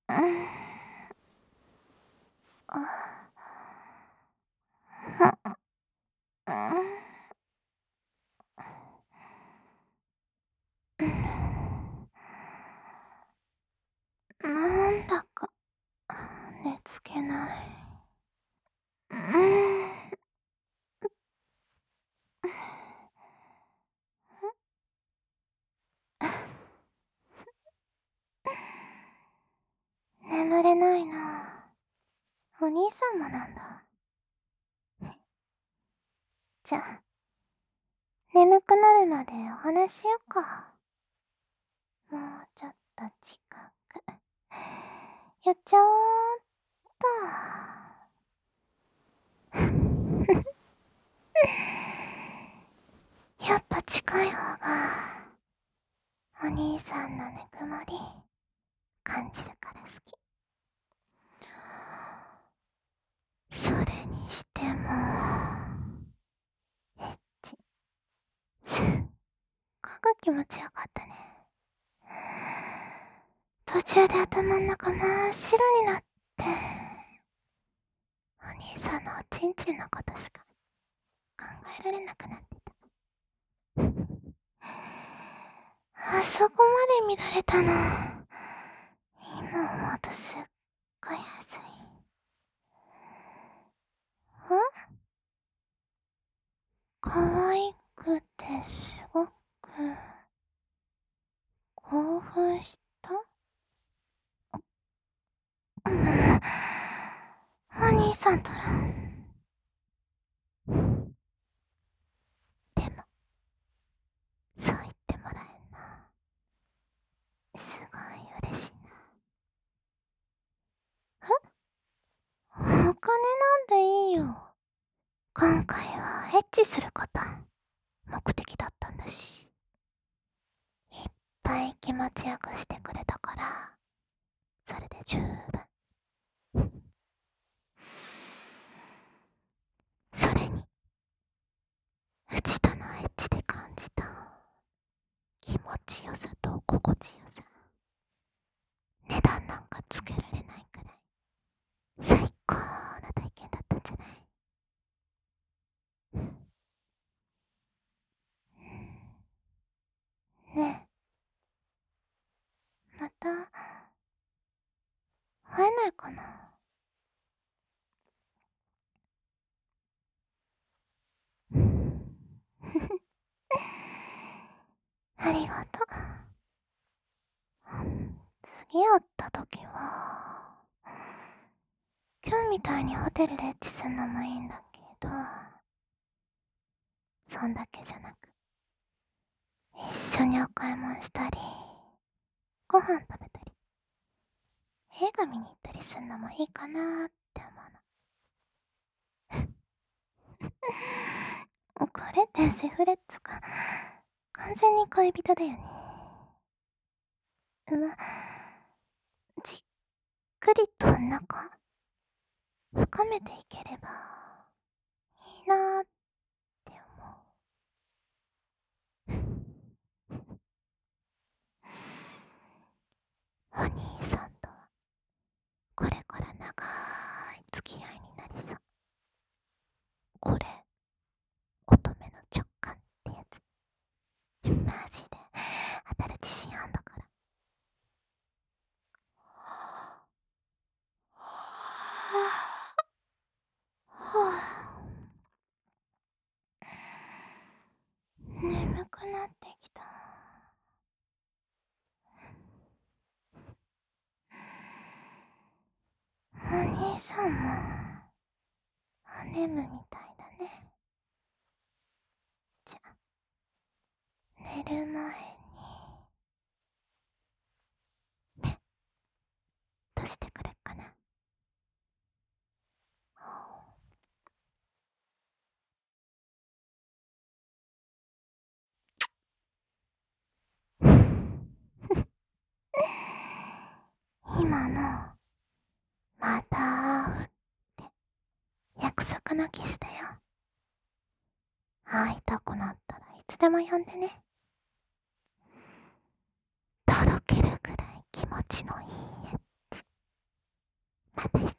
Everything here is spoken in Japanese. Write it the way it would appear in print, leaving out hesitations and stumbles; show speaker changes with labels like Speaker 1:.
Speaker 1: うん。なんだか寝つけない。眠れないな。お兄さんもなんだ。じゃあ、眠くなるまでお話しようか。もうちょっと近く。よっちょーっと。やっぱ近い方が、お兄さんのぬくもり、感じるから好き。それにしても、エッチ。すっごく気持ちよかったね。途中で頭ん中真っ白になって、お兄さんのおちんちんのことしか考えられなくなってた。あそこまで乱れたの。今思うとすっごいはずい。可愛くてすごく興奮した。お兄さんとら。でも、そう言ってもらえんな。すごい嬉しいな。お金なんでいいよ。今回はエッチすること目的だったんだし。いっぱい気持ちよくしてくれたから、それで十分。それに、うちとのエッチで感じた気持ちよさと心地よさ。値段なんかつけられないくらい最高な体験だったんじゃない？ねえ、また会えないかな？ありがとう。次会った時は、今日みたいにホテルでエッチするのもいいんだけど、そんだけじゃなく、一緒にお買い物したり、ご飯食べたり、映画見に行ったりするのもいいかなーって思うの。これってセフレっつか、完全に恋人だよね。ま、じっくりと仲、深めていければいいなーって思う。お兄さんとはこれから長い付き合いになりそう。これ、乙女の直感ってやつ。マジで当たる自信あんだから。眠くなってきた。お兄さんもお眠みたいだね。じゃ、寝る前に目閉じてくれっかな。今のまた会うって約束のキスだよ。会いたくなったらいつでも呼んでね。とろけるくらい気持ちのいいエッチ。 また失